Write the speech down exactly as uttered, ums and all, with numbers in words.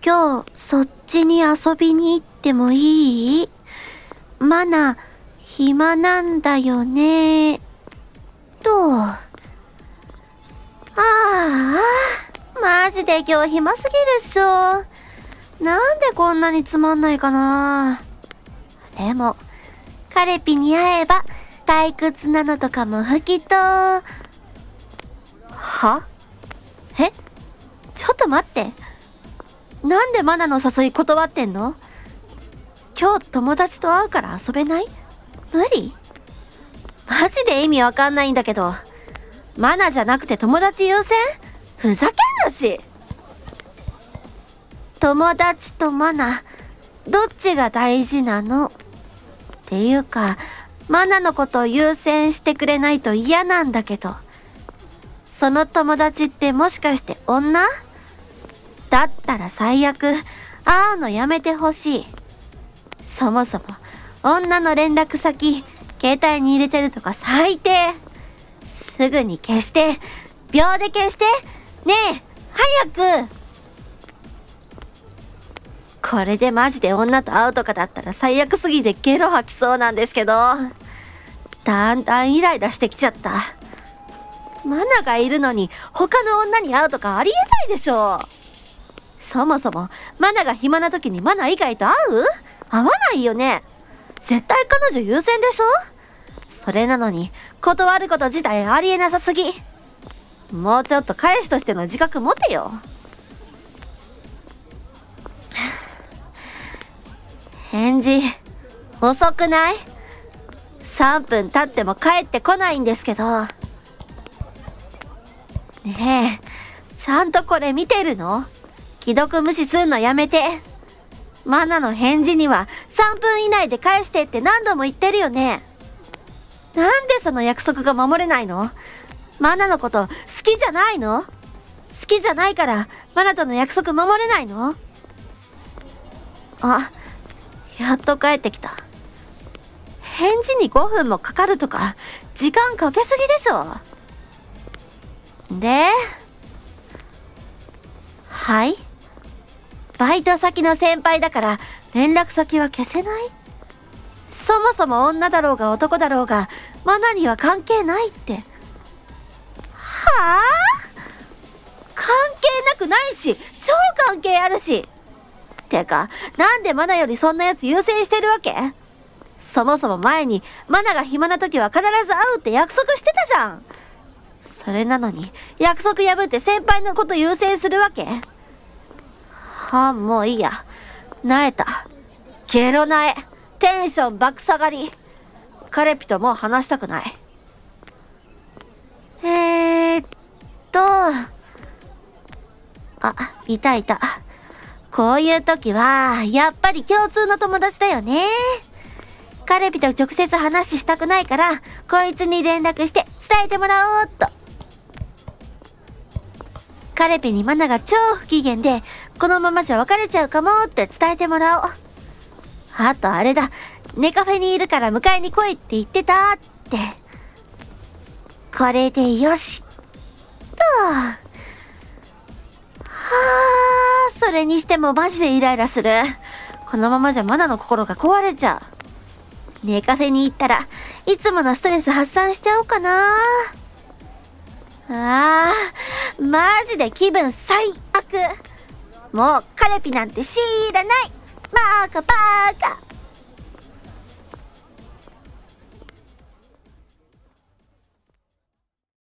今日そっちに遊びに行ってもいい？マナ、暇なんだよね。と。ああ、マジで今日暇すぎるっしょ。なんでこんなにつまんないかな。でも、カレピに会えば退屈なのとかも吹きと。は？え？ちょっと待って。なんでマナの誘い断ってんの？今日友達と会うから遊べない？無理？マジで意味わかんないんだけど。マナじゃなくて友達優先？ふざけんなし。友達とマナ、どっちが大事なの？っていうか、マナのことを優先してくれないと嫌なんだけど。その友達ってもしかして女？だったら最悪、会うのやめてほしい。そもそも、女の連絡先、携帯に入れてるとか最低。すぐに消して、秒で消して。ねえ、早く。これでマジで女と会うとかだったら最悪すぎてゲロ吐きそうなんですけど、だんだんイライラしてきちゃった。マナがいるのに他の女に会うとかありえないでしょ。そもそもマナが暇な時にマナ以外と会う？会わないよね。絶対彼女優先でしょ。それなのに断ること自体ありえなさすぎ。もうちょっと彼氏としての自覚持てよ。返事遅くない？さんぷん経っても帰ってこないんですけど。ねえ、ちゃんとこれ見てるの？既読無視すんのやめて。マナの返事にはさんぷん以内で返してって何度も言ってるよね。なんでその約束が守れないの？マナのこと好きじゃないの？好きじゃないからマナとの約束守れないの？あ、やっと帰ってきた。返事にごふんもかかるとか時間かけすぎでしょ。で、はい？バイト先の先輩だから連絡先は消せない？そもそも女だろうが男だろうがマナには関係ないって。はぁ？関係なくないし、超関係あるし。てか、なんでマナよりそんなやつ優先してるわけ？そもそも前にマナが暇な時は必ず会うって約束してたじゃん。それなのに約束破って先輩のこと優先するわけ？はあ、もういいや。なえた。ゲロなえ。テンション爆下がり。カレピともう話したくない。えーっと。あ、いたいた。こういう時は、やっぱり共通の友達だよね。カレピと直接話したくないから、こいつに連絡して伝えてもらおうっと。カレピにマナが超不機嫌で、このままじゃ別れちゃうかもって伝えてもらおう。あとあれだ、ネカフェにいるから迎えに来いって言ってたって。これでよし。と。はあ、それにしてもマジでイライラする。このままじゃマナの心が壊れちゃう。ネカフェに行ったらいつものストレス発散しちゃおうかな。あー、マジで気分最悪。もうカレピなんて知らない。バーカバーカ。